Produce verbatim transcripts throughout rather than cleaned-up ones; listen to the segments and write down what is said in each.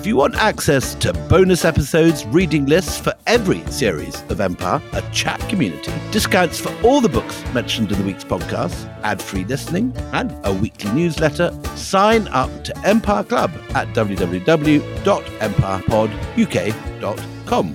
If you want access to bonus episodes, reading lists for every series of Empire, a chat community, discounts for all the books mentioned in the week's podcast, ad-free listening, and a weekly newsletter, sign up to Empire Club at w w w dot empire pod u k dot com.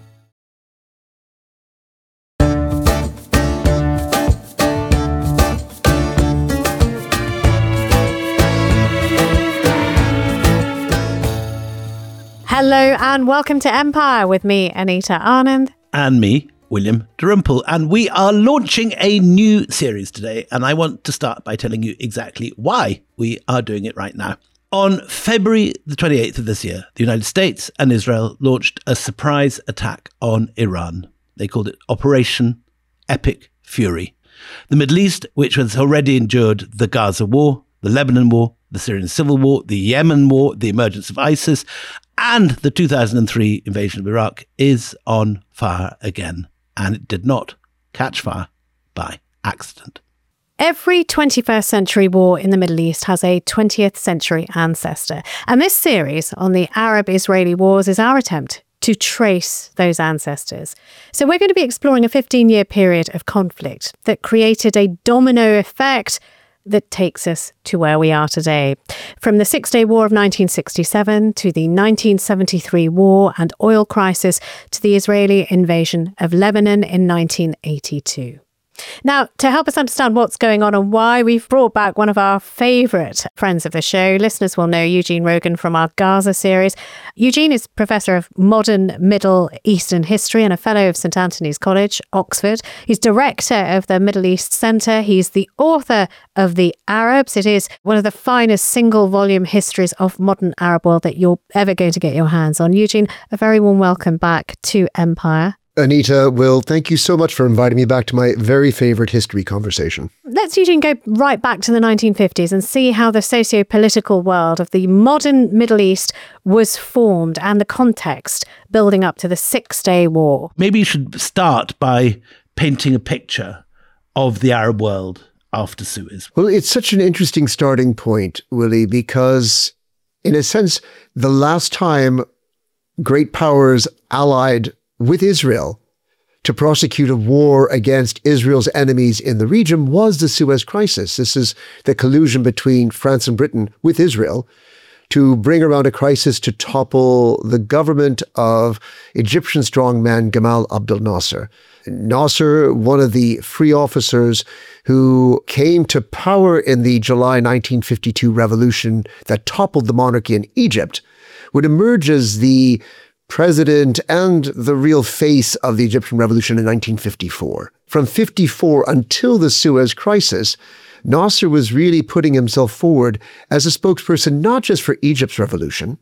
Hello and welcome to Empire with me, Anita Anand. And me, William Dalrymple. And we are launching a new series today. And I want to start by telling you exactly why we are doing it right now. On February the twenty-eighth of this year, the United States and Israel launched a surprise attack on Iran. They called it Operation Epic Fury. The Middle East, which has already endured the Gaza War, the Lebanon War, the Syrian Civil War, the Yemen War, the emergence of ISIS, and the two thousand three invasion of Iraq, is on fire again. And it did not catch fire by accident. Every twenty-first century war in the Middle East has a twentieth century ancestor. And this series on the Arab-Israeli wars is our attempt to trace those ancestors. So we're going to be exploring a fifteen-year period of conflict that created a domino effect that takes us to where we are today. From the Six-Day War of nineteen sixty-seven to the nineteen seventy-three war and oil crisis to the Israeli invasion of Lebanon in nineteen eighty-two. Now, to help us understand what's going on and why, we've brought back one of our favourite friends of the show. Listeners will know Eugene Rogan from our Gaza series. Eugene is Professor of Modern Middle Eastern History and a Fellow of St Antony's College, Oxford. He's Director of the Middle East Centre. He's the author of The Arabs. It is one of the finest single-volume histories of modern Arab world that you're ever going to get your hands on. Eugene, a very warm welcome back to Empire. Anita, Will, thank you so much for inviting me back to my very favourite history conversation. Let's, Eugene, go right back to the nineteen fifties and see how the socio-political world of the modern Middle East was formed and the context building up to the Six-Day War. Maybe you should start by painting a picture of the Arab world after Suez. Well, it's such an interesting starting point, Willie, because in a sense, the last time great powers allied with Israel to prosecute a war against Israel's enemies in the region was the Suez Crisis. This is the collusion between France and Britain with Israel to bring around a crisis to topple the government of Egyptian strongman Gamal Abdel Nasser. Nasser, one of the free officers who came to power in the July nineteen fifty-two revolution that toppled the monarchy in Egypt, would emerge as the president and the real face of the Egyptian revolution in nineteen fifty-four. From fifty-four until the Suez Crisis, Nasser was really putting himself forward as a spokesperson not just for Egypt's revolution,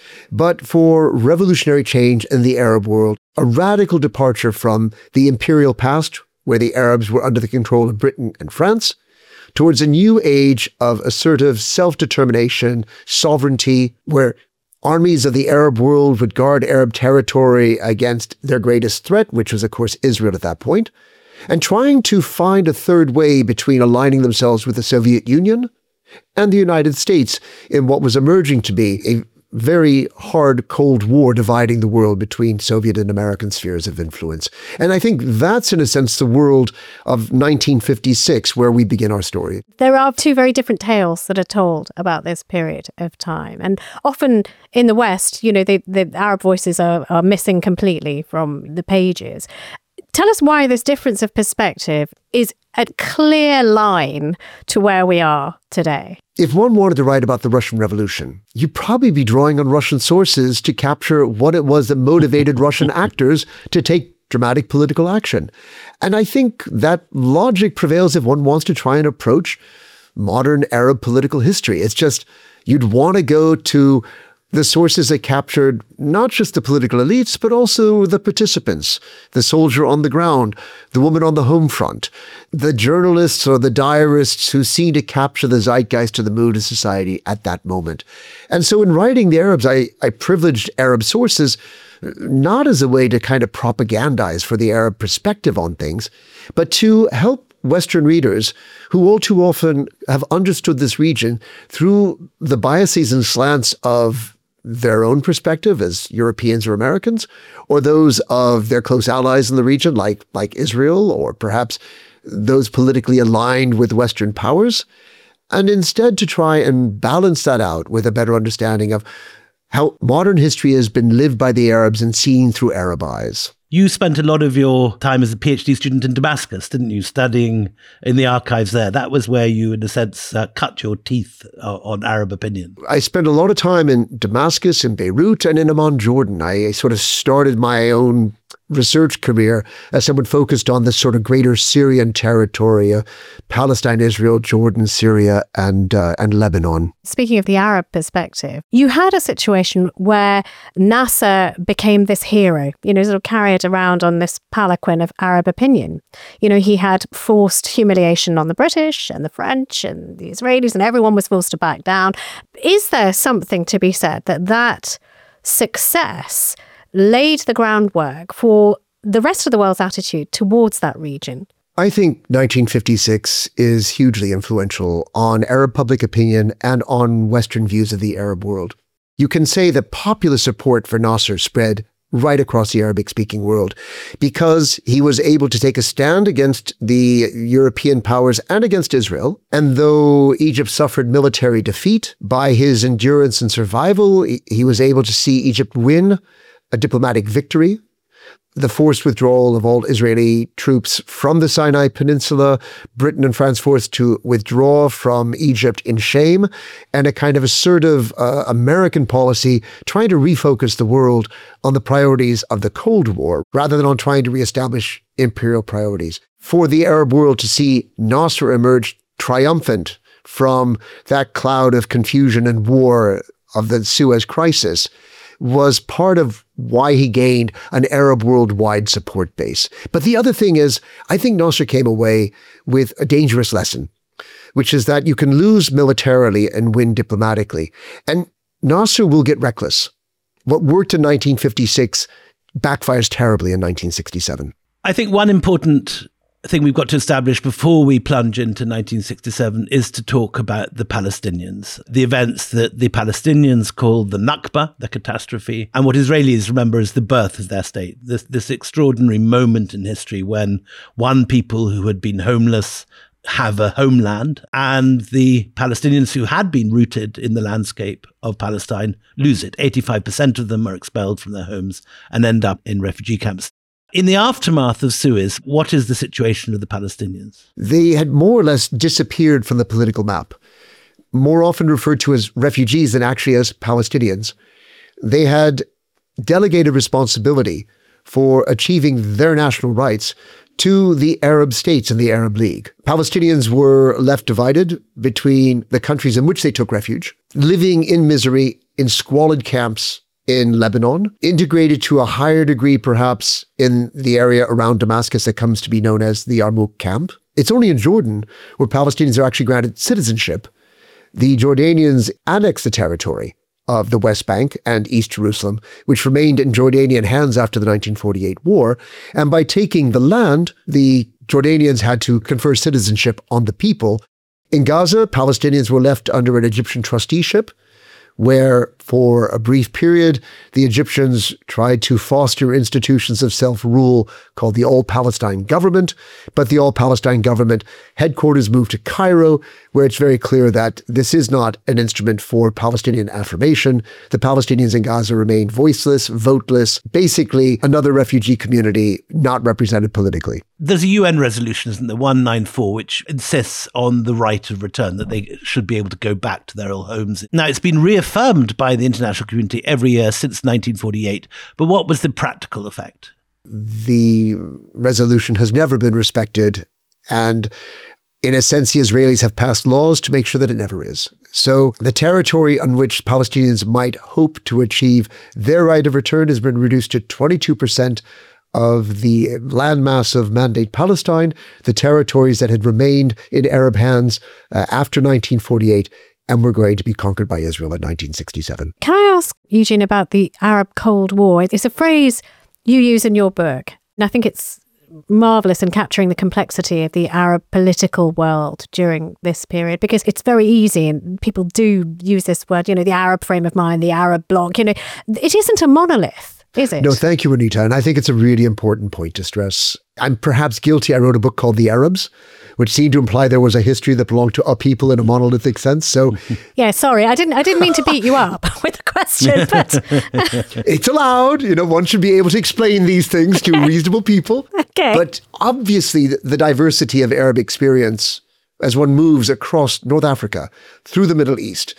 but for revolutionary change in the Arab world, a radical departure from the imperial past, where the Arabs were under the control of Britain and France, towards a new age of assertive self-determination, sovereignty, where armies of the Arab world would guard Arab territory against their greatest threat, which was, of course, Israel at that point, and trying to find a third way between aligning themselves with the Soviet Union and the United States in what was emerging to be a very hard Cold War dividing the world between Soviet and American spheres of influence. And I think that's, in a sense, the world of nineteen fifty-six, where we begin our story. There are two very different tales that are told about this period of time. And often in the West, you know, the, the Arab voices are, are missing completely from the pages. Tell us why this difference of perspective is a clear line to where we are today. If one wanted to write about the Russian Revolution, you'd probably be drawing on Russian sources to capture what it was that motivated Russian actors to take dramatic political action. And I think that logic prevails if one wants to try and approach modern Arab political history. It's just, you'd want to go to the sources that captured not just the political elites, but also the participants, the soldier on the ground, the woman on the home front, the journalists or the diarists who seem to capture the zeitgeist or the mood of society at that moment. And so in writing the Arabs, I, I privileged Arab sources not as a way to kind of propagandize for the Arab perspective on things, but to help Western readers who all too often have understood this region through the biases and slants of their own perspective as Europeans or Americans, or those of their close allies in the region, like, like Israel, or perhaps those politically aligned with Western powers, and instead to try and balance that out with a better understanding of how modern history has been lived by the Arabs and seen through Arab eyes. You spent a lot of your time as a PhD student in Damascus, didn't you, studying in the archives there? That was where you, in a sense, uh, cut your teeth uh, on Arab opinion. I spent a lot of time in Damascus, in Beirut, and in Amman, Jordan. I sort of started my own research career as someone focused on the sort of greater Syrian territory, uh, Palestine, Israel, Jordan, Syria, and uh, and Lebanon. Speaking of the Arab perspective, you had a situation where Nasser became this hero, you know, sort of carried around on this palanquin of Arab opinion. You know, he had forced humiliation on the British and the French and the Israelis, and everyone was forced to back down. Is there something to be said that that success laid the groundwork for the rest of the world's attitude towards that region? I think nineteen fifty-six is hugely influential on Arab public opinion and on Western views of the Arab world. You can say that popular support for Nasser spread right across the Arabic-speaking world because he was able to take a stand against the European powers and against Israel. And though Egypt suffered military defeat, by his endurance and survival, he was able to see Egypt win a diplomatic victory. The forced withdrawal of all Israeli troops from the Sinai Peninsula, Britain and France forced to withdraw from Egypt in shame, and a kind of assertive uh, American policy trying to refocus the world on the priorities of the Cold War, rather than on trying to reestablish imperial priorities. For the Arab world to see Nasser emerge triumphant from that cloud of confusion and war of the Suez Crisis was part of why he gained an Arab worldwide support base. But the other thing is, I think Nasser came away with a dangerous lesson, which is that you can lose militarily and win diplomatically. And Nasser will get reckless. What worked in nineteen fifty-six backfires terribly in nineteen sixty-seven. I think one important thing we've got to establish before we plunge into nineteen sixty-seven is to talk about the Palestinians, the events that the Palestinians call the Nakba, the catastrophe, and what Israelis remember as the birth of their state, this, this extraordinary moment in history when one people who had been homeless have a homeland, and the Palestinians who had been rooted in the landscape of Palestine lose it. eighty-five percent of them are expelled from their homes and end up in refugee camps. In the aftermath of Suez, what is the situation of the Palestinians? They had more or less disappeared from the political map, more often referred to as refugees than actually as Palestinians. They had delegated responsibility for achieving their national rights to the Arab states and the Arab League. Palestinians were left divided between the countries in which they took refuge, living in misery in squalid camps in Lebanon, integrated to a higher degree perhaps in the area around Damascus that comes to be known as the Yarmouk camp. It's only in Jordan where Palestinians are actually granted citizenship. The Jordanians annexed the territory of the West Bank and East Jerusalem, which remained in Jordanian hands after the nineteen forty-eight war. And by taking the land, the Jordanians had to confer citizenship on the people. In Gaza, Palestinians were left under an Egyptian trusteeship, where for a brief period, the Egyptians tried to foster institutions of self-rule called the All-Palestine Government. But the All-Palestine Government headquarters moved to Cairo, where it's very clear that this is not an instrument for Palestinian affirmation. The Palestinians in Gaza remain voiceless, voteless, basically another refugee community not represented politically. There's a U N resolution, isn't there, one ninety-four, which insists on the right of return, that they should be able to go back to their old homes. Now, it's been reaffirmed by the international community every year since nineteen forty-eight, but what was the practical effect? The resolution has never been respected, and in a sense, the Israelis have passed laws to make sure that it never is. So the territory on which Palestinians might hope to achieve their right of return has been reduced to twenty-two percent of the landmass of Mandate Palestine, the territories that had remained in Arab hands uh, after nineteen forty-eight, and were going to be conquered by Israel in nineteen sixty-seven. Can I ask, Eugene, about the Arab Cold War? It's a phrase you use in your book, and I think it's marvellous in capturing the complexity of the Arab political world during this period, because it's very easy, and people do use this word, you know, the Arab frame of mind, the Arab bloc, you know, it isn't a monolith. Is it? No, thank you, Anita. And I think it's a really important point to stress. I'm perhaps guilty. I wrote a book called The Arabs, which seemed to imply there was a history that belonged to a people in a monolithic sense. So, yeah, sorry, I didn't. I didn't mean to beat you up with a question, but it's allowed. You know, one should be able to explain these things to reasonable people. Okay. But obviously, the, the diversity of Arab experience as one moves across North Africa, through the Middle East,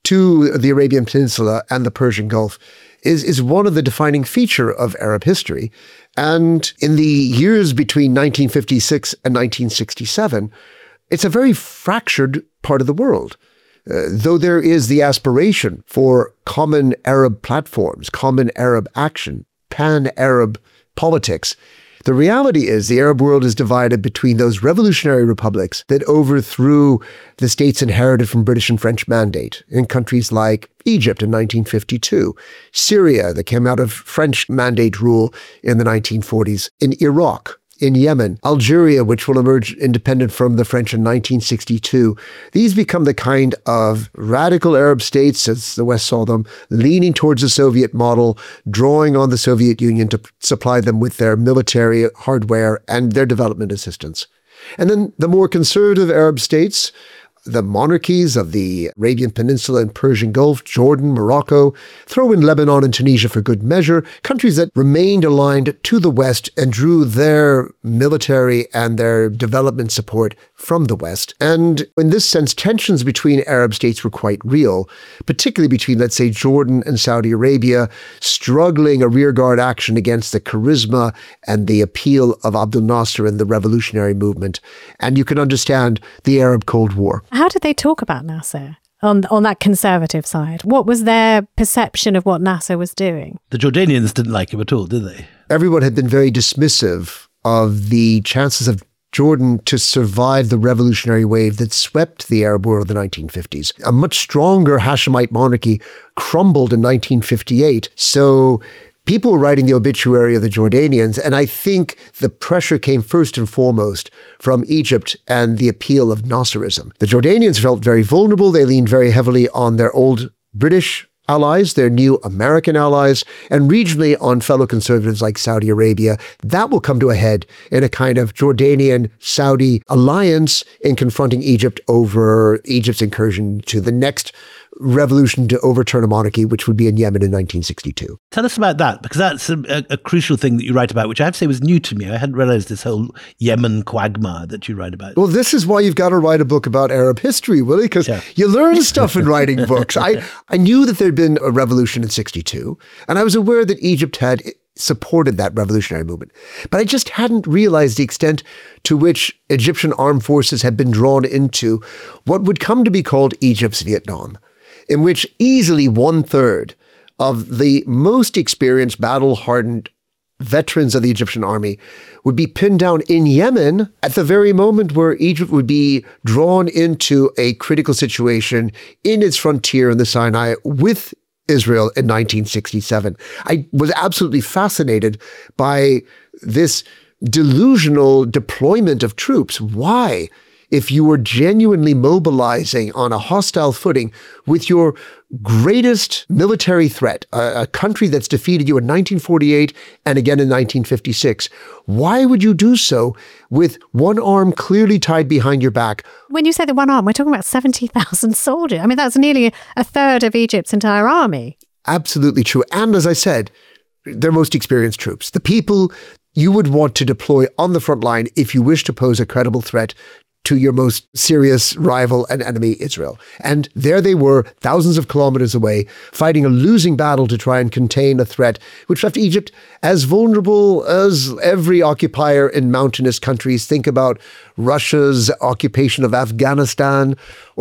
to the Arabian Peninsula and the Persian Gulf, is, is one of the defining feature of Arab history. And in the years between nineteen fifty-six and nineteen sixty-seven, it's a very fractured part of the world. Uh, though there is the aspiration for common Arab platforms, common Arab action, pan-Arab politics, the reality is the Arab world is divided between those revolutionary republics that overthrew the states inherited from British and French mandate in countries like Egypt in nineteen fifty-two, Syria that came out of French mandate rule in the nineteen forties, in Iraq, in Yemen, Algeria, which will emerge independent from the French in nineteen sixty-two. These become the kind of radical Arab states, as the West saw them, leaning towards the Soviet model, drawing on the Soviet Union to supply them with their military hardware and their development assistance. And then the more conservative Arab states, the monarchies of the Arabian Peninsula and Persian Gulf, Jordan, Morocco, throw in Lebanon and Tunisia for good measure, countries that remained aligned to the West and drew their military and their development support from the West. And in this sense, tensions between Arab states were quite real, particularly between, let's say, Jordan and Saudi Arabia, struggling a rearguard action against the charisma and the appeal of Abdel Nasser and the revolutionary movement. And you can understand the Arab Cold War. How did they talk about Nasser on on that conservative side? What was their perception of what Nasser was doing? The Jordanians didn't like him at all, did they? Everyone had been very dismissive of the chances of Jordan to survive the revolutionary wave that swept the Arab world in the nineteen fifties. A much stronger Hashemite monarchy crumbled in nineteen fifty-eight. So people were writing the obituary of the Jordanians, and I think the pressure came first and foremost from Egypt and the appeal of Nasserism. The Jordanians felt very vulnerable. They leaned very heavily on their old British allies, their new American allies, and regionally on fellow conservatives like Saudi Arabia. That will come to a head in a kind of Jordanian-Saudi alliance in confronting Egypt over Egypt's incursion to the next revolution to overturn a monarchy, which would be in Yemen in nineteen sixty-two. Tell us about that, because that's a, a, a crucial thing that you write about, which I have to say was new to me. I hadn't realized this whole Yemen quagmire that you write about. Well, this is why you've got to write a book about Arab history, Willie, because yeah. you learn stuff in writing books. I, I knew that there'd been a revolution in sixty-two, and I was aware that Egypt had supported that revolutionary movement. But I just hadn't realized the extent to which Egyptian armed forces had been drawn into what would come to be called Egypt's Vietnam, in which easily one-third of the most experienced, battle-hardened veterans of the Egyptian army would be pinned down in Yemen at the very moment where Egypt would be drawn into a critical situation in its frontier in the Sinai with Israel in nineteen sixty-seven. I was absolutely fascinated by this delusional deployment of troops. Why? If you were genuinely mobilizing on a hostile footing with your greatest military threat, a, a country that's defeated you in nineteen forty-eight and again in nineteen fifty-six, why would you do so with one arm clearly tied behind your back? When you say the one arm, we're talking about seventy thousand soldiers. I mean, that's nearly a third of Egypt's entire army. Absolutely true. And as I said, they're most experienced troops. The people you would want to deploy on the front line if you wish to pose a credible threat to your most serious rival and enemy, Israel. And there they were, thousands of kilometers away, fighting a losing battle to try and contain a threat which left Egypt as vulnerable as every occupier in mountainous countries. Think about Russia's occupation of Afghanistan,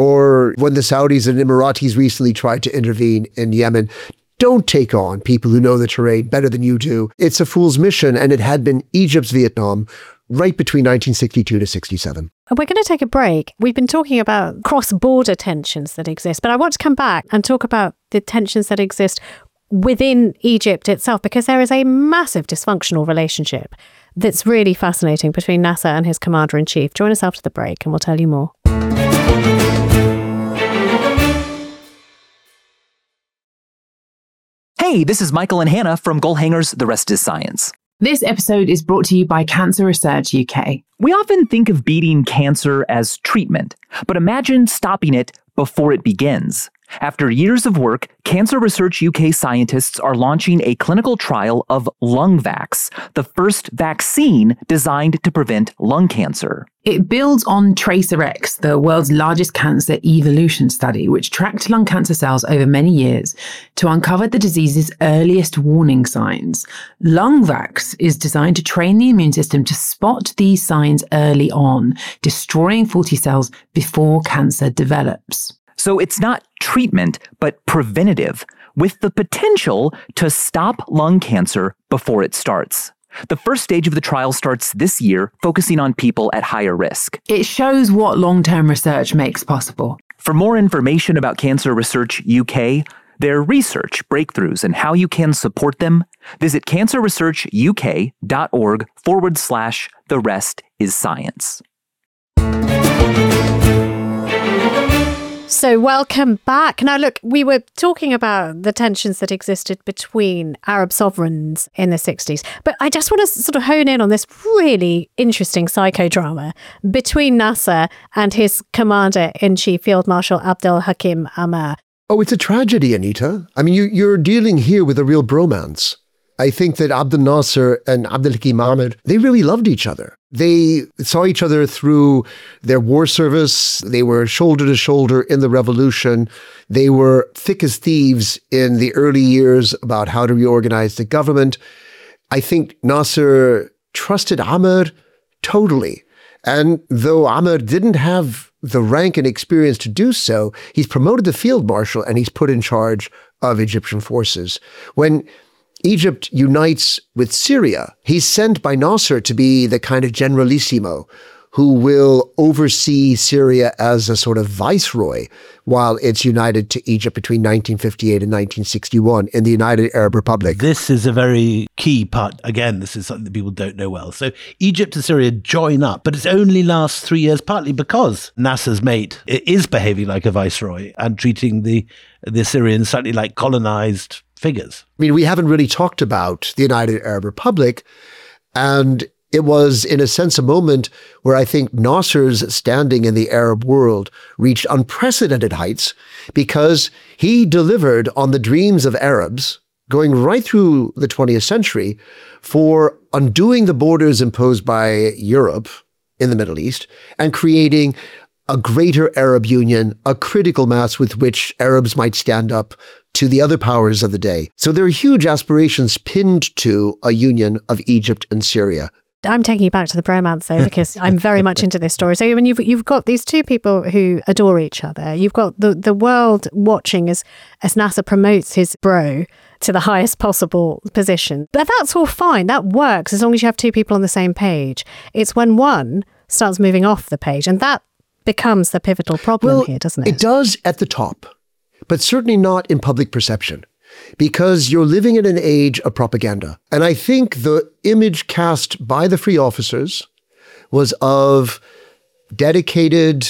or when the Saudis and Emiratis recently tried to intervene in Yemen. Don't take on people who know the terrain better than you do. It's a fool's mission, and it had been Egypt's Vietnam right between nineteen sixty-two to sixty-seven. We're going to take a break. We've been talking about cross-border tensions that exist, but I want to come back and talk about the tensions that exist within Egypt itself, because there is a massive dysfunctional relationship that's really fascinating between Nasser and his commander-in-chief. Join us after the break and we'll tell you more. Hey, this is Michael and Hannah from Goalhangers, The Rest is Science. This episode is brought to you by Cancer Research U K. We often think of beating cancer as treatment, but imagine stopping it before it begins. After years of work, Cancer Research U K scientists are launching a clinical trial of LungVax, the first vaccine designed to prevent lung cancer. It builds on TRACERx, the world's largest cancer evolution study, which tracked lung cancer cells over many years to uncover the disease's earliest warning signs. LungVax is designed to train the immune system to spot these signs early on, destroying faulty cells before cancer develops. So it's not treatment, but preventative, with the potential to stop lung cancer before it starts. The first stage of the trial starts this year, focusing on people at higher risk. It shows what long-term research makes possible. For more information about Cancer Research U K, their research, breakthroughs, and how you can support them, visit cancerresearchuk.org forward slash the rest is science. So welcome back. Now, look, we were talking about the tensions that existed between Arab sovereigns in the sixties, but I just want to sort of hone in on this really interesting psychodrama between Nasser and his commander-in-chief, Field Marshal Abdel Hakim Amr. Oh, it's a tragedy, Anita. I mean, you, you're dealing here with a real bromance. I think that Abdel Nasser and Abdel Hakim Amr, they really loved each other. They saw each other through their war service. They were shoulder to shoulder in the revolution. They were thick as thieves in the early years about how to reorganize the government. I think Nasser trusted Amr totally. And though Amr didn't have the rank and experience to do so, he's promoted to field marshal and he's put in charge of Egyptian forces. When Egypt unites with Syria, he's sent by Nasser to be the kind of generalissimo who will oversee Syria as a sort of viceroy while it's united to Egypt between nineteen fifty-eight and nineteen sixty-one in the United Arab Republic. This is a very key part. Again, this is something that people don't know well. So Egypt and Syria join up, but it only lasts three years, partly because Nasser's mate is behaving like a viceroy and treating the, the Syrians slightly like colonized figures. I mean, we haven't really talked about the United Arab Republic, and it was, in a sense, a moment where I think Nasser's standing in the Arab world reached unprecedented heights because he delivered on the dreams of Arabs going right through the twentieth century for undoing the borders imposed by Europe in the Middle East and creating a greater Arab union, a critical mass with which Arabs might stand up to the other powers of the day. So there are huge aspirations pinned to a union of Egypt and Syria. I'm taking you back to the bromance though, because I'm very much into this story. So I mean, you've you've got these two people who adore each other. You've got the, the world watching as as Nasser promotes his bro to the highest possible position. But that's all fine. That works as long as you have two people on the same page. It's when one starts moving off the page, and that becomes the pivotal problem well, here, doesn't it? It does at the top, but certainly not in public perception. Because you're living in an age of propaganda. And I think the image cast by the free officers was of dedicated,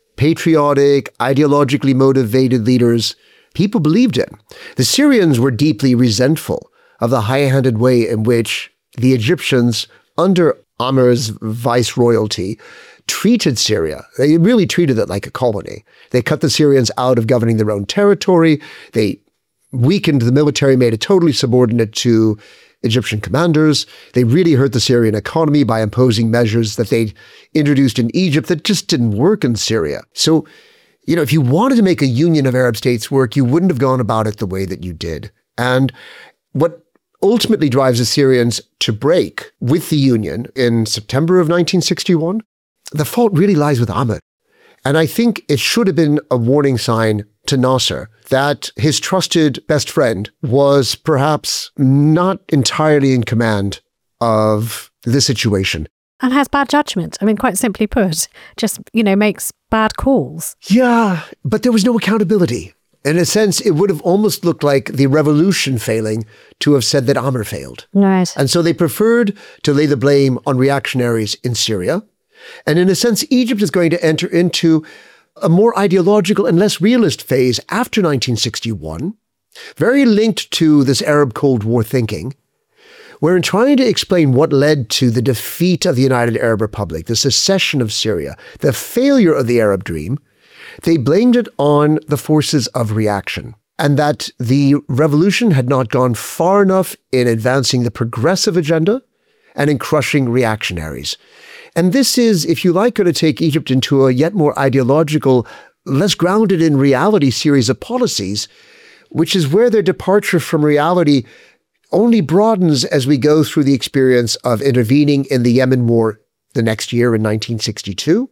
patriotic, ideologically motivated leaders people believed in. The Syrians were deeply resentful of the high-handed way in which the Egyptians, under Amr's viceroyalty, treated Syria. They really treated it like a colony. They cut the Syrians out of governing their own territory. They weakened the military, made it totally subordinate to Egyptian commanders. They really hurt the Syrian economy by imposing measures that they'd introduced in Egypt that just didn't work in Syria. So, you know, if you wanted to make a union of Arab states work, you wouldn't have gone about it the way that you did. And what ultimately drives the Syrians to break with the union in September of nineteen sixty-one, the fault really lies with Amr. And I think it should have been a warning sign to Nasser that his trusted best friend was perhaps not entirely in command of the situation. And has bad judgment. I mean, quite simply put, just, you know, makes bad calls. Yeah, but there was no accountability. In a sense, it would have almost looked like the revolution failing to have said that Amr failed. Right. And so they preferred to lay the blame on reactionaries in Syria. And in a sense, Egypt is going to enter into a more ideological and less realist phase after nineteen sixty-one, very linked to this Arab Cold War thinking, where in trying to explain what led to the defeat of the United Arab Republic, the secession of Syria, the failure of the Arab dream, they blamed it on the forces of reaction, and that the revolution had not gone far enough in advancing the progressive agenda and in crushing reactionaries. And this is, if you like, going to take Egypt into a yet more ideological, less grounded in reality series of policies, which is where their departure from reality only broadens as we go through the experience of intervening in the Yemen war the next year in nineteen sixty-two.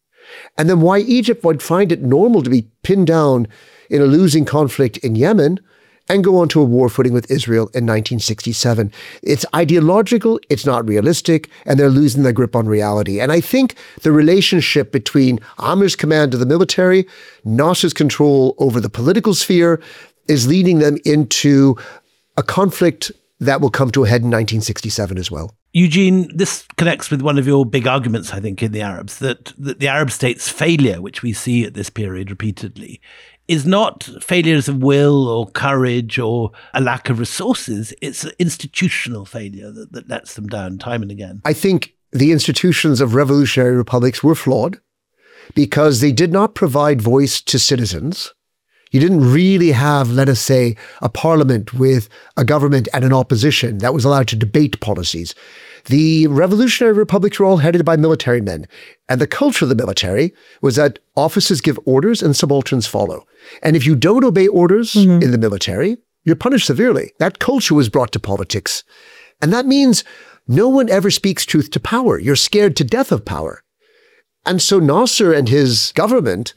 And then why Egypt would find it normal to be pinned down in a losing conflict in Yemen and go on to a war footing with Israel in nineteen sixty-seven. It's ideological, it's not realistic, and they're losing their grip on reality. And I think the relationship between Amr's command of the military, Nasser's control over the political sphere, is leading them into a conflict that will come to a head in nineteen sixty-seven as well. Eugene, this connects with one of your big arguments, I think, in the Arabs, that, that the Arab states' failure, which we see at this period repeatedly, is not failures of will or courage or a lack of resources. It's an institutional failure that, that lets them down time and again. I think the institutions of revolutionary republics were flawed because they did not provide voice to citizens. You didn't really have, let us say, a parliament with a government and an opposition that was allowed to debate policies. The revolutionary republics were all headed by military men. And the culture of the military was that officers give orders and subalterns follow. And if you don't obey orders mm-hmm. in the military, you're punished severely. That culture was brought to politics. And that means no one ever speaks truth to power. You're scared to death of power. And so Nasser and his government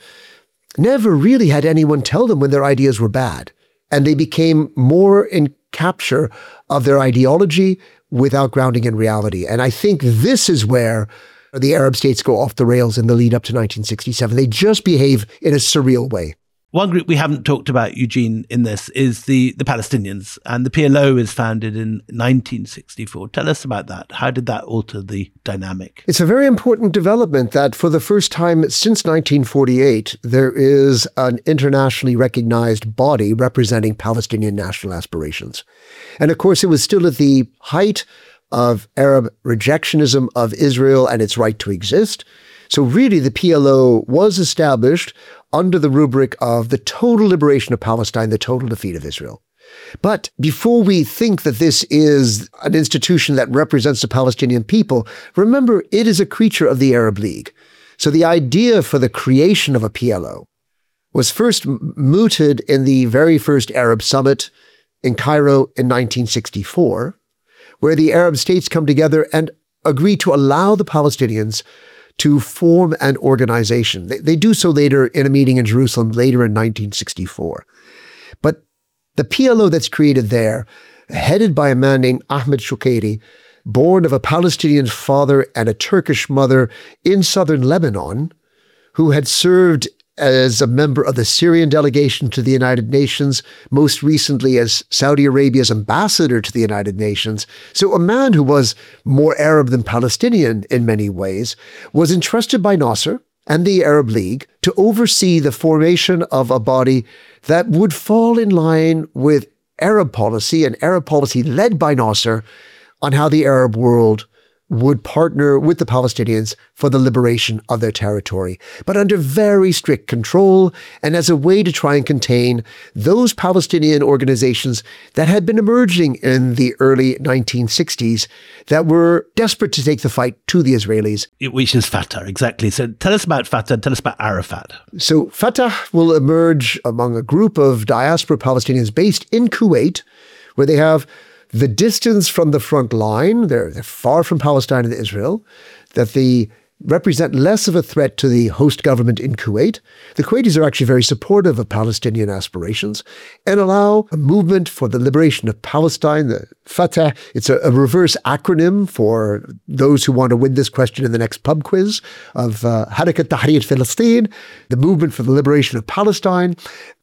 never really had anyone tell them when their ideas were bad. And they became more in capture of their ideology without grounding in reality. And I think this is where the Arab states go off the rails in the lead up to nineteen sixty-seven. They just behave in a surreal way. One group we haven't talked about, Eugene, in this is the, the Palestinians. And the P L O is founded in nineteen sixty-four. Tell us about that. How did that alter the dynamic? It's a very important development that for the first time since nineteen forty-eight, there is an internationally recognized body representing Palestinian national aspirations. And of course, it was still at the height of Arab rejectionism of Israel and its right to exist. So really, the P L O was established under the rubric of the total liberation of Palestine, the total defeat of Israel. But before we think that this is an institution that represents the Palestinian people, remember, it is a creature of the Arab League. So the idea for the creation of a P L O was first mooted in the very first Arab summit in Cairo in nineteen sixty-four, where the Arab states come together and agree to allow the Palestinians to form an organization. They, they do so later in a meeting in Jerusalem, later in nineteen sixty-four. But the P L O that's created there, headed by a man named Ahmed Shukayri, born of a Palestinian father and a Turkish mother in southern Lebanon, who had served as a member of the Syrian delegation to the United Nations, most recently as Saudi Arabia's ambassador to the United Nations. So a man who was more Arab than Palestinian in many ways, was entrusted by Nasser and the Arab League to oversee the formation of a body that would fall in line with Arab policy, and Arab policy led by Nasser, on how the Arab world would partner with the Palestinians for the liberation of their territory, but under very strict control and as a way to try and contain those Palestinian organizations that had been emerging in the early nineteen sixties that were desperate to take the fight to the Israelis. Which is Fatah, exactly. So tell us about Fatah, tell us about Arafat. So Fatah will emerge among a group of diaspora Palestinians based in Kuwait, where they have the distance from the front line, they're, they're far from Palestine and Israel, that they represent less of a threat to the host government in Kuwait. The Kuwaitis are actually very supportive of Palestinian aspirations and allow a movement for the liberation of Palestine, the Fatah. It's a, a reverse acronym for those who want to win this question in the next pub quiz of uh, Harakat Tahrir Palestine, the movement for the liberation of Palestine.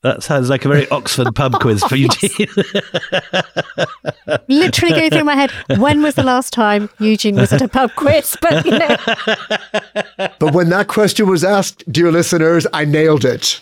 That sounds like a very Oxford pub quiz for Eugene. Literally going through my head, when was the last time Eugene was at a pub quiz? But, you know. But when that question was asked, dear listeners, I nailed it.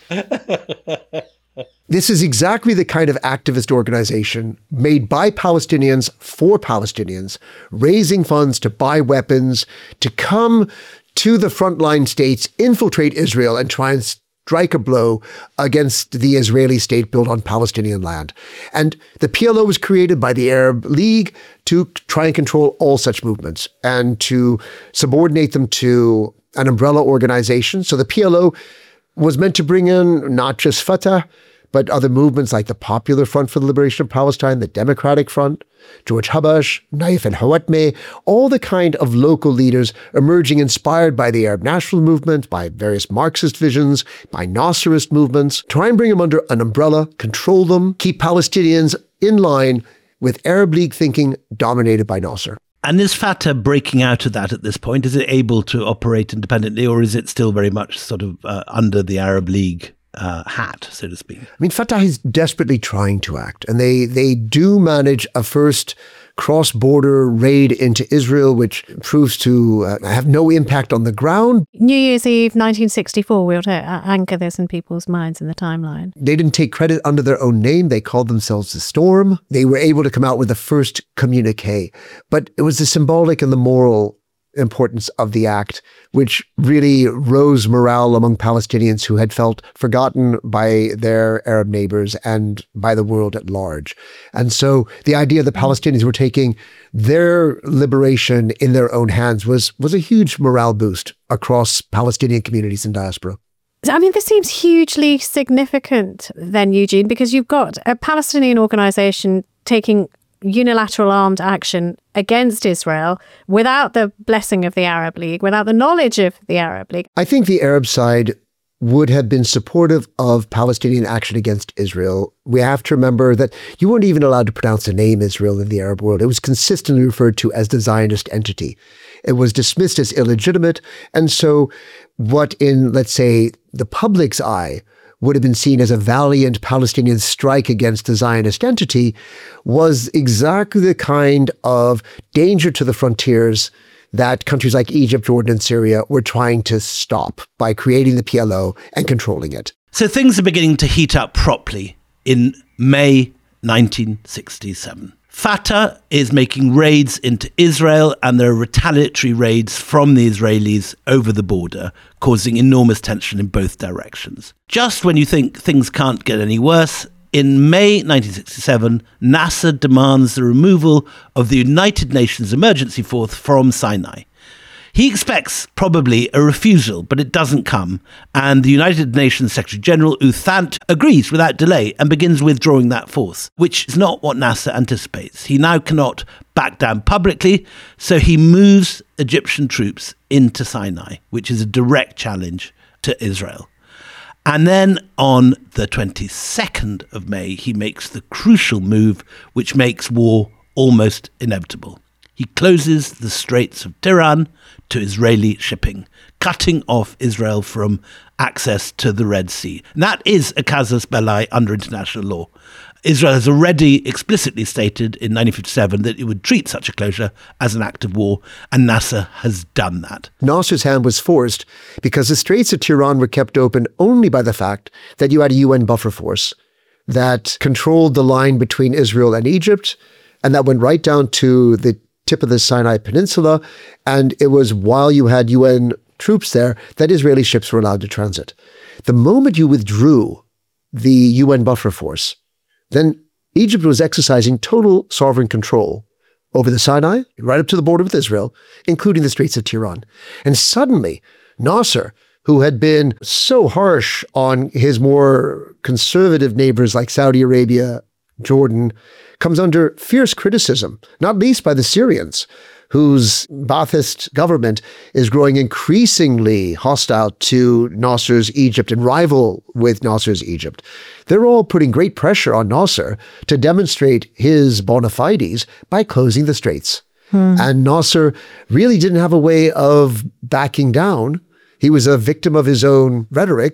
This is exactly the kind of activist organization made by Palestinians for Palestinians, raising funds to buy weapons, to come to the frontline states, infiltrate Israel, and try and strike a blow against the Israeli state built on Palestinian land. And the P L O was created by the Arab League to try and control all such movements and to subordinate them to an umbrella organization. So the P L O was meant to bring in not just Fatah, but other movements like the Popular Front for the Liberation of Palestine, the Democratic Front, George Habash, Naif al-Hawatmeh, all the kind of local leaders emerging inspired by the Arab national movement, by various Marxist visions, by Nasserist movements, try and bring them under an umbrella, control them, keep Palestinians in line with Arab League thinking dominated by Nasser. And is Fatah breaking out of that at this point? Is it able to operate independently, or is it still very much sort of uh, under the Arab League Uh, hat, so to speak? I mean, Fatah is desperately trying to act, and they they do manage a first cross-border raid into Israel, which proves to uh, have no impact on the ground. New Year's Eve, nineteen sixty-four, we ought to anchor this in people's minds in the timeline. They didn't take credit under their own name. They called themselves the Storm. They were able to come out with the first communique, but it was the symbolic and the moral importance of the act, which really rose morale among Palestinians who had felt forgotten by their Arab neighbors and by the world at large. And so the idea that Palestinians were taking their liberation in their own hands was, was a huge morale boost across Palestinian communities in diaspora. I mean, this seems hugely significant then, Eugene, because you've got a Palestinian organization taking unilateral armed action against Israel without the blessing of the Arab League, without the knowledge of the Arab League. I think the Arab side would have been supportive of Palestinian action against Israel. We have to remember that you weren't even allowed to pronounce the name Israel in the Arab world. It was consistently referred to as the Zionist entity. It was dismissed as illegitimate. And so what in, let's say, the public's eye would have been seen as a valiant Palestinian strike against the Zionist entity was exactly the kind of danger to the frontiers that countries like Egypt, Jordan, and Syria were trying to stop by creating the P L O and controlling it. So things are beginning to heat up properly in May nineteen sixty-seven. Fatah is making raids into Israel, and there are retaliatory raids from the Israelis over the border, causing enormous tension in both directions. Just when you think things can't get any worse, in May nineteen sixty-seven, Nasser demands the removal of the United Nations Emergency Force from Sinai. He expects probably a refusal, but it doesn't come, and the United Nations Secretary General U Thant agrees without delay and begins withdrawing that force, which is not what Nasser anticipates. He now cannot back down publicly, so he moves Egyptian troops into Sinai, which is a direct challenge to Israel. And then on the twenty-second of May, he makes the crucial move which makes war almost inevitable. He closes the Straits of Tiran to Israeli shipping, cutting off Israel from access to the Red Sea. And that is a casus belli under international law. Israel has already explicitly stated in nineteen fifty-seven that it would treat such a closure as an act of war, and Nasser has done that. Nasser's hand was forced because the Straits of Tiran were kept open only by the fact that you had a U N buffer force that controlled the line between Israel and Egypt, and that went right down to the tip of the Sinai Peninsula, and it was while you had U N troops there that Israeli ships were allowed to transit. The moment you withdrew the U N buffer force, then Egypt was exercising total sovereign control over the Sinai, right up to the border with Israel, including the Straits of Tiran. And suddenly, Nasser, who had been so harsh on his more conservative neighbors like Saudi Arabia, Jordan, comes under fierce criticism, not least by the Syrians, whose Ba'athist government is growing increasingly hostile to Nasser's Egypt and rival with Nasser's Egypt. They're all putting great pressure on Nasser to demonstrate his bona fides by closing the straits. Hmm. And Nasser really didn't have a way of backing down. He was a victim of his own rhetoric.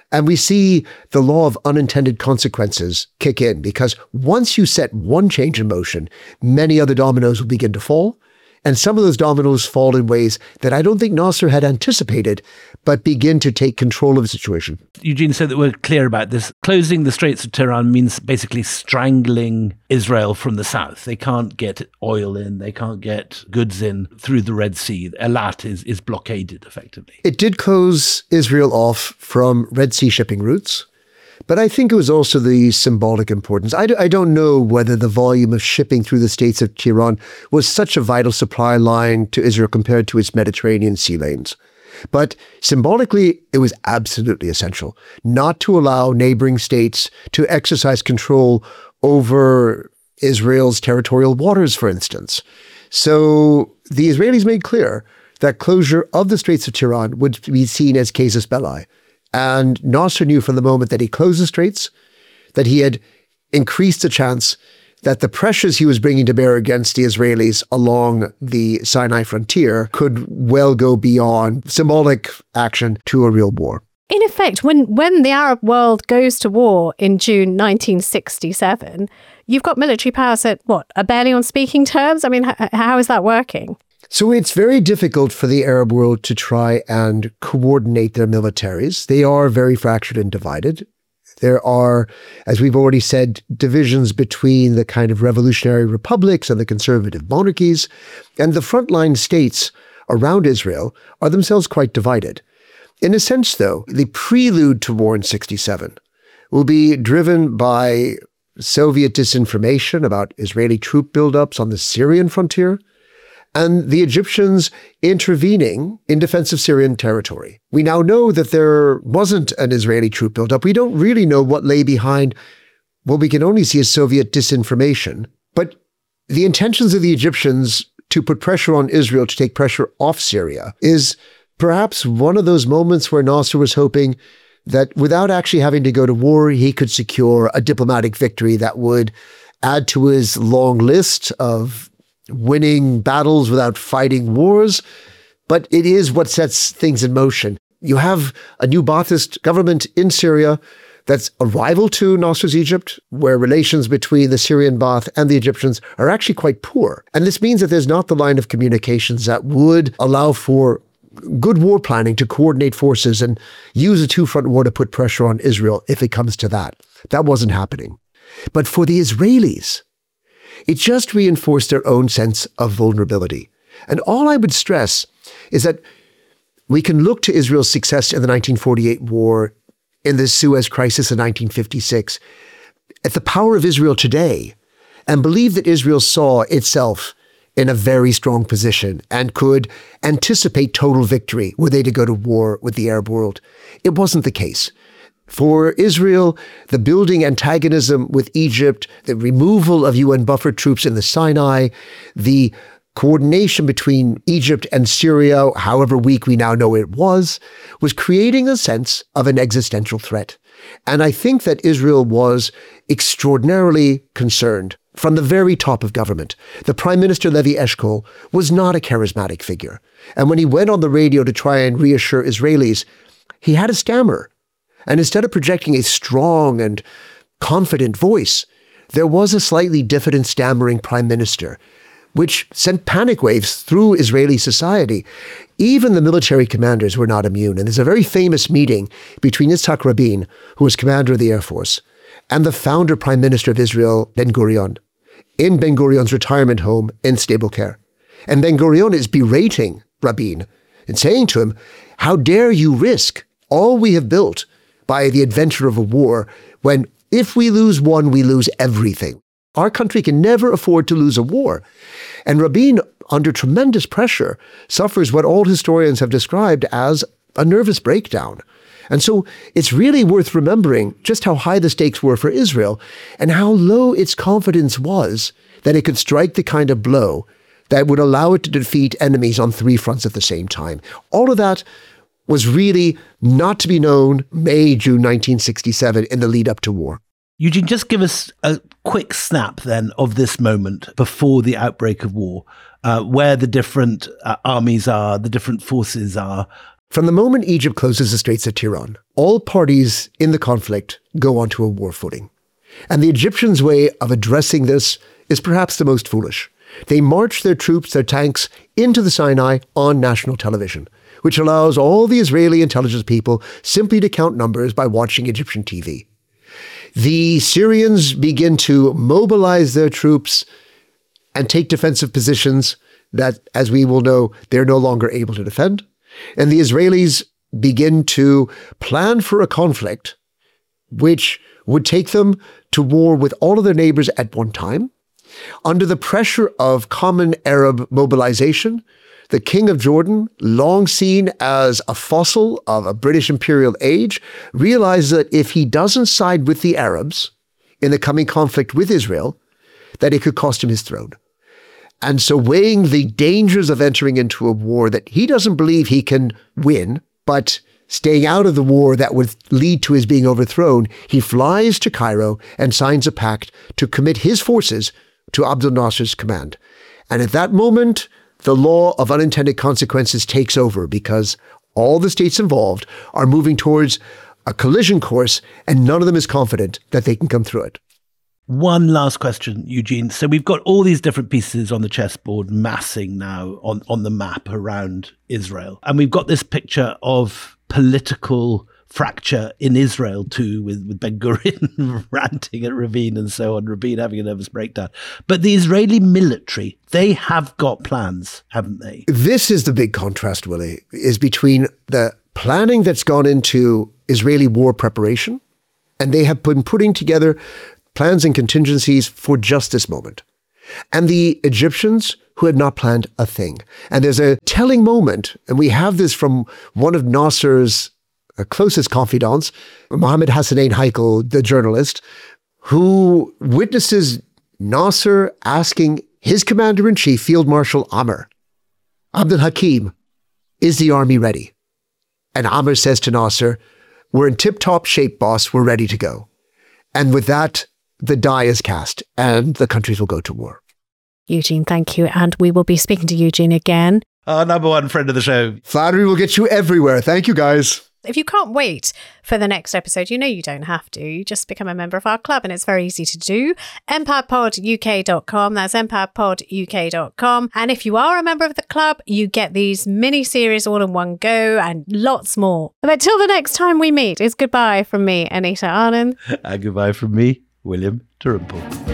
And we see the law of unintended consequences kick in, because once you set one change in motion, many other dominoes will begin to fall. And some of those dominoes fall in ways that I don't think Nasser had anticipated, but begin to take control of the situation. Eugene, so that we're clear about this, closing the Straits of Tiran means basically strangling Israel from the south. They can't get oil in, they can't get goods in through the Red Sea. Eilat is, is blockaded effectively. It did close Israel off from Red Sea shipping routes. But I think it was also the symbolic importance. I, d- I don't know whether the volume of shipping through the Straits of Tiran was such a vital supply line to Israel compared to its Mediterranean sea lanes. But symbolically, it was absolutely essential not to allow neighboring states to exercise control over Israel's territorial waters, for instance. So the Israelis made clear that closure of the Straits of Tiran would be seen as casus belli. And Nasser knew from the moment that he closed the straits that he had increased the chance that the pressures he was bringing to bear against the Israelis along the Sinai frontier could well go beyond symbolic action to a real war. In effect, when, when the Arab world goes to war in June nineteen sixty-seven, you've got military powers that, what, are barely on speaking terms? I mean, h- how is that working? So it's very difficult for the Arab world to try and coordinate their militaries. They are very fractured and divided. There are, as we've already said, divisions between the kind of revolutionary republics and the conservative monarchies. And the frontline states around Israel are themselves quite divided. In a sense, though, the prelude to war in sixty-seven will be driven by Soviet disinformation about Israeli troop buildups on the Syrian frontier, and the Egyptians intervening in defense of Syrian territory. We now know that there wasn't an Israeli troop buildup. We don't really know what lay behind what we can only see as Soviet disinformation. But the intentions of the Egyptians to put pressure on Israel to take pressure off Syria is perhaps one of those moments where Nasser was hoping that without actually having to go to war, he could secure a diplomatic victory that would add to his long list of winning battles without fighting wars, but it is what sets things in motion. You have a new Ba'athist government in Syria that's a rival to Nasser's Egypt, where relations between the Syrian Ba'ath and the Egyptians are actually quite poor. And this means that there's not the line of communications that would allow for good war planning to coordinate forces and use a two-front war to put pressure on Israel if it comes to that. That wasn't happening. But for the Israelis, it just reinforced their own sense of vulnerability. And all I would stress is that we can look to Israel's success in the nineteen forty-eight war, in the Suez Crisis in nineteen fifty-six, at the power of Israel today, and believe that Israel saw itself in a very strong position and could anticipate total victory were they to go to war with the Arab world. It wasn't the case. For Israel, the building antagonism with Egypt, the removal of U N buffer troops in the Sinai, the coordination between Egypt and Syria, however weak we now know it was, was creating a sense of an existential threat. And I think that Israel was extraordinarily concerned from the very top of government. The Prime Minister Levi Eshkol was not a charismatic figure. And when he went on the radio to try and reassure Israelis, he had a stammer. And instead of projecting a strong and confident voice, there was a slightly diffident, stammering prime minister, which sent panic waves through Israeli society. Even the military commanders were not immune. And there's a very famous meeting between Yitzhak Rabin, who was commander of the Air Force, and the founder prime minister of Israel, Ben-Gurion, in Ben-Gurion's retirement home in stable care. And Ben-Gurion is berating Rabin and saying to him, how dare you risk all we have built by the adventure of a war, when if we lose one, we lose everything. Our country can never afford to lose a war. And Rabin, under tremendous pressure, suffers what all historians have described as a nervous breakdown. And so it's really worth remembering just how high the stakes were for Israel and how low its confidence was that it could strike the kind of blow that would allow it to defeat enemies on three fronts at the same time. All of that was really not to be known May, June nineteen sixty-seven in the lead up to war. Eugene, just give us a quick snap then of this moment before the outbreak of war, uh, where the different uh, armies are, the different forces are, From the moment Egypt closes the Straits of Tiran, all parties in the conflict go onto a war footing. And the Egyptians' way of addressing this is perhaps the most foolish. They march their troops, their tanks, into the Sinai on national television, which allows all the Israeli intelligence people simply to count numbers by watching Egyptian T V. The Syrians begin to mobilize their troops and take defensive positions that, as we will know, they're no longer able to defend. And the Israelis begin to plan for a conflict which would take them to war with all of their neighbors at one time. Under the pressure of common Arab mobilization, the King of Jordan, long seen as a fossil of a British imperial age, realizes that if he doesn't side with the Arabs in the coming conflict with Israel, that it could cost him his throne. And so, weighing the dangers of entering into a war that he doesn't believe he can win, but staying out of the war that would lead to his being overthrown, he flies to Cairo and signs a pact to commit his forces to Abdel Nasser's command. And at that moment, the law of unintended consequences takes over, because all the states involved are moving towards a collision course, and none of them is confident that they can come through it. One last question, Eugene. So we've got all these different pieces on the chessboard massing now on, on the map around Israel. And we've got this picture of political fracture in Israel too, with, with Ben-Gurion ranting at Rabin and so on, Rabin having a nervous breakdown. But the Israeli military, they have got plans, haven't they? This is the big contrast, Willie, is between the planning that's gone into Israeli war preparation, and they have been putting together plans and contingencies for just this moment, and the Egyptians who had not planned a thing. And there's a telling moment, and we have this from one of Nasser's closest confidants, Mohammed Hassanein Heikel, the journalist, who witnesses Nasser asking his commander-in-chief, Field Marshal Amr, Abdul Hakim, is the army ready? And Amr says to Nasser, we're in tip-top shape, boss, we're ready to go. And with that, the die is cast and the countries will go to war. Eugene, thank you. And we will be speaking to Eugene again. Our number one friend of the show. Flattery will get you everywhere. Thank you, guys. If you can't wait for the next episode, you know you don't have to. You just become a member of our club, and it's very easy to do. empire pod U K dot com. That's empire pod U K dot com. And if you are a member of the club, you get these mini-series all in one go and lots more. But until the next time we meet, it's goodbye from me, Anita Arnon. And goodbye from me, William Dalrymple.